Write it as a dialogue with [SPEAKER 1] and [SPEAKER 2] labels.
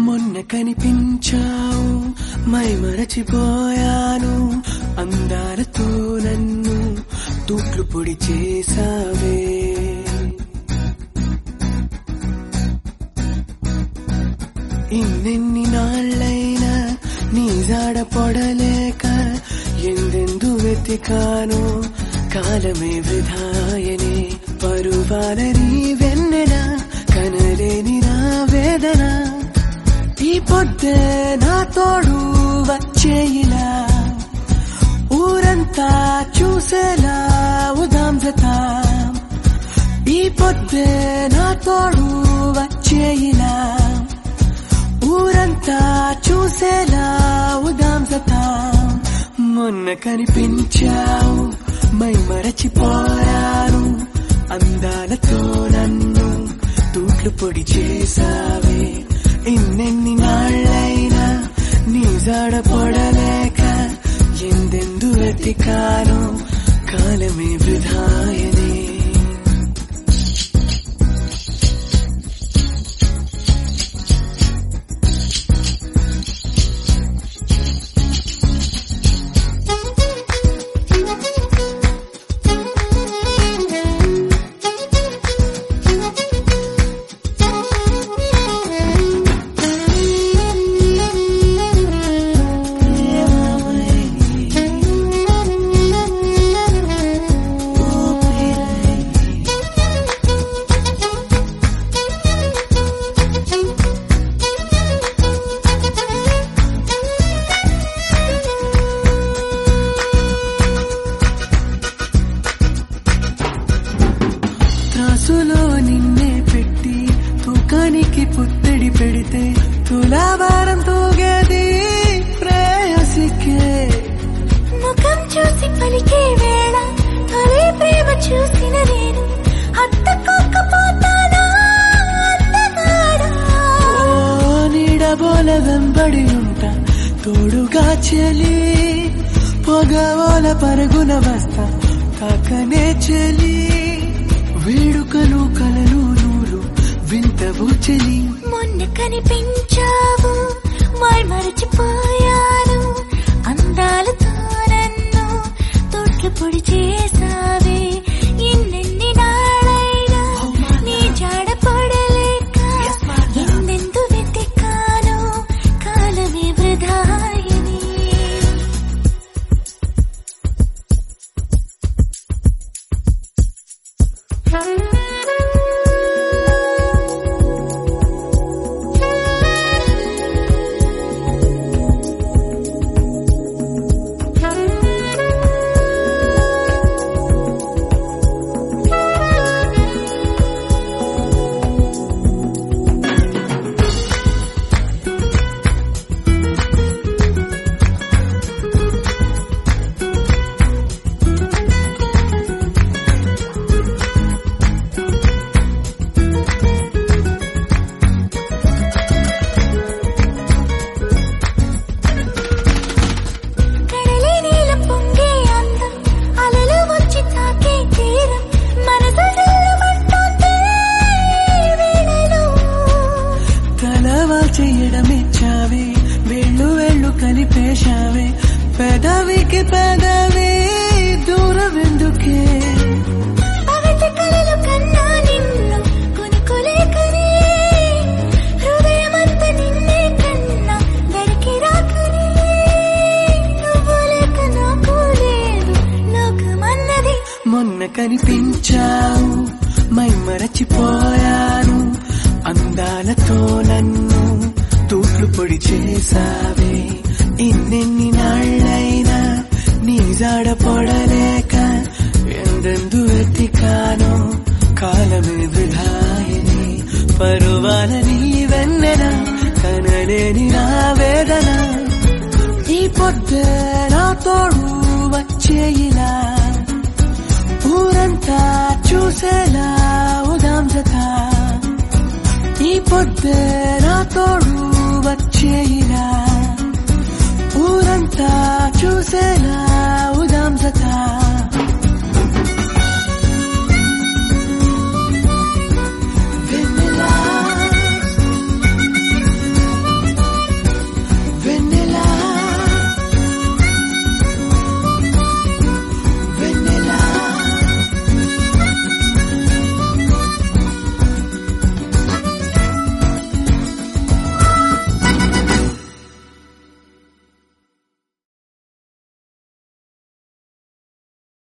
[SPEAKER 1] మొన్న కనిపించావు మై మరచిపోయాను అందాలతో నన్ను తూట్లు పొడి చేసావే ఇన్నెన్ని నాళ్ళైనా నీ జాడ పొడలేక ఎందెందు వెతికాను కాలమే వృధాయనే పరువాల నీ వెన్నెల కనలేని నా వేదన ఈ పొద్దే నా తోడు వచ్చేయిలా ఊరంతా చూసేలా ఉదాం జత ఈ పొద్దే నా తోడు వచ్చేయిలా ఊరంతా చూసేలా ఉదాం జత మొన్న కనిపించావు మై మరచిపోయాను అందాలతో నన్ను తూట్లు పొడి చేసావే ఇన్నెన్ని నాళ్ళైనా నీ జాడ పొడలేక ఎందెందు వెతికాను కాలమే వృధాయనే త్రాసులో నిన్నే పెట్టి తూకానికి పుత్తడి పెడితే తులాభారం తూగేది ప్రేయసికే
[SPEAKER 2] ముఖం చూసి పలికే వేళ తొలి ప్రేమ చూసిన నేను హత్తుకోకపోతానా అందగాడా
[SPEAKER 1] నీడబోల వెంబడి ఉంటా తోడుగా చెలి పొగవోల పరుగున వస్తా కాకనే చెలి వేడుకలు కలలు నూరు వింతవు చెలి
[SPEAKER 2] మొన్న కనిపించావు మై మరచిపోయాను అందాలతో నన్ను తోట్లు పొడి చేసావే ఇన్నెన్ని నాళ్ళైనా నీ జాడ పడలేక ఎందెందు వెతికాను కాలమే వృధాయని
[SPEAKER 1] చేయడమిచ్చావే వెళ్ళు వెళ్ళు కలిపేశావే పెదవికి పెదవి దూరమెందుకే
[SPEAKER 2] పవిత్ర కలలు కన్నా నిన్ను కొనుకోలేకనే హృదయమంతా నిన్నే కన్నా దరికి రాకనే నువ్వు లేక నాకు లేదు లోకమన్నది
[SPEAKER 1] మొన్న కనిపించావు మై మరచిపోయాను అందాలతో నన్ను తూట్లు పొడి చేసావే ఇన్నెన్ని నాళ్ళైనా నీ జాడ పొడలేక ఎందెందు వెతికాను కాలమే వృధాయని పరువాల నీ వెన్నెల కనలేని నా వేదన ఈ పొద్దే నా తోడు వచ్చేయిలా ఊరంతా చూసేలా ఉదాం జత ఈ పొద్దే నా తోడు